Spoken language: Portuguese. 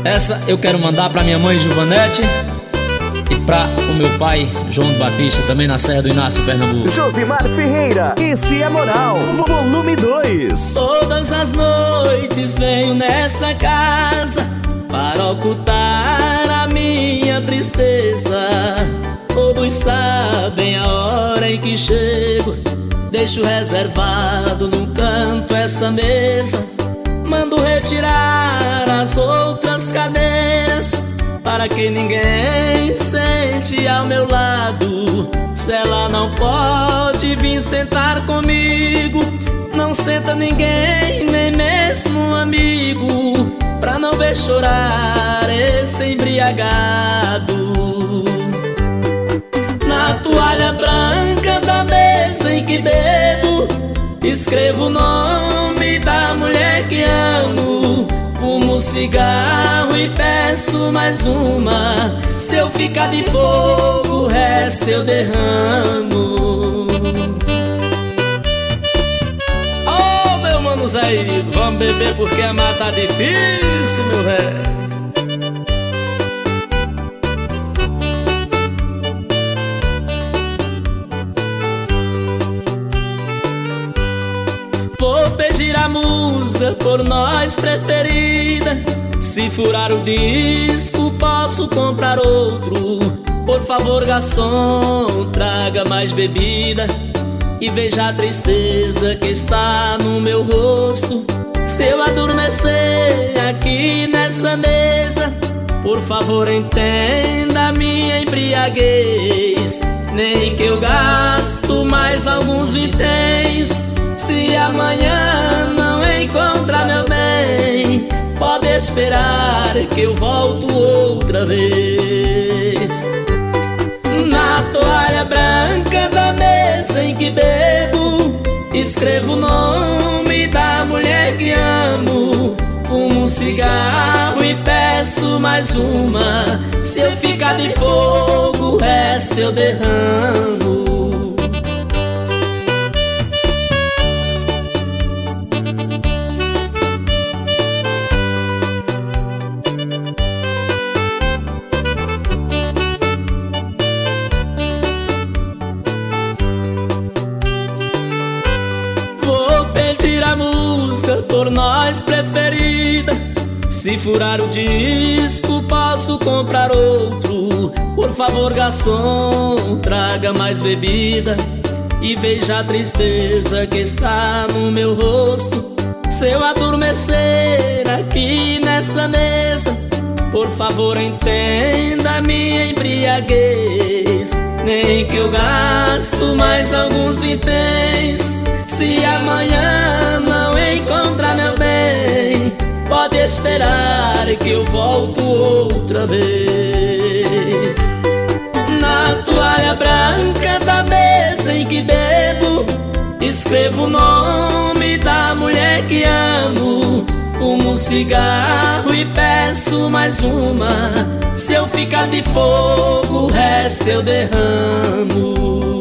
Essa eu quero mandar pra minha mãe Juvanete e pra o meu pai João Batista, também na Serra do Inácio, Pernambuco. Josimar Ferreira, esse é Moral, volume 2. Todas as noites venho nesta casa para ocultar a minha tristeza. Todos sabem a hora em que chego, deixo reservado num canto essa mesa. Mando retirar as outras cadeiras para que ninguém sente ao meu lado. Se ela não pode vir sentar comigo, não senta ninguém, nem mesmo um amigo, pra não ver chorar esse embriagado. Na toalha branca da mesa em que bebo, escrevo o nome da mulher que amo. Fumo cigarro e peço mais uma. Se eu ficar de fogo, o resto eu derramo. Oh, meu mano Zé, vamos beber porque amar tá difícil, meu velho. Vou pedir a música por nós preferida. Se furar o disco, posso comprar outro. Por favor, garçom, traga mais bebida e veja a tristeza que está no meu rosto. Se eu adormecer aqui nessa mesa, por favor, entenda a minha embriaguez. Nem que eu gasto mais alguns vintens. Se amanhã não encontrar meu bem, pode esperar que eu volto outra vez. Na toalha branca da mesa em que bebo, escrevo o nome da mulher que amo. Fumo um cigarro e peço mais uma. Se eu ficar de fogo, o resto eu derramo. A música por nós preferida. Se furar o disco, posso comprar outro. Por favor, garçom, traga mais bebida e veja a tristeza que está no meu rosto. Se eu adormecer aqui nessa mesa, por favor, entenda a minha embriaguez. Nem que eu gasto mais alguns vinténs. Se amanhã não encontrar meu bem, pode esperar que eu volto outra vez. Na toalha branca da mesa em que bebo, escrevo o nome da mulher que amo. Fumo um cigarro e peço mais uma. Se eu ficar de fogo, o resto eu derramo.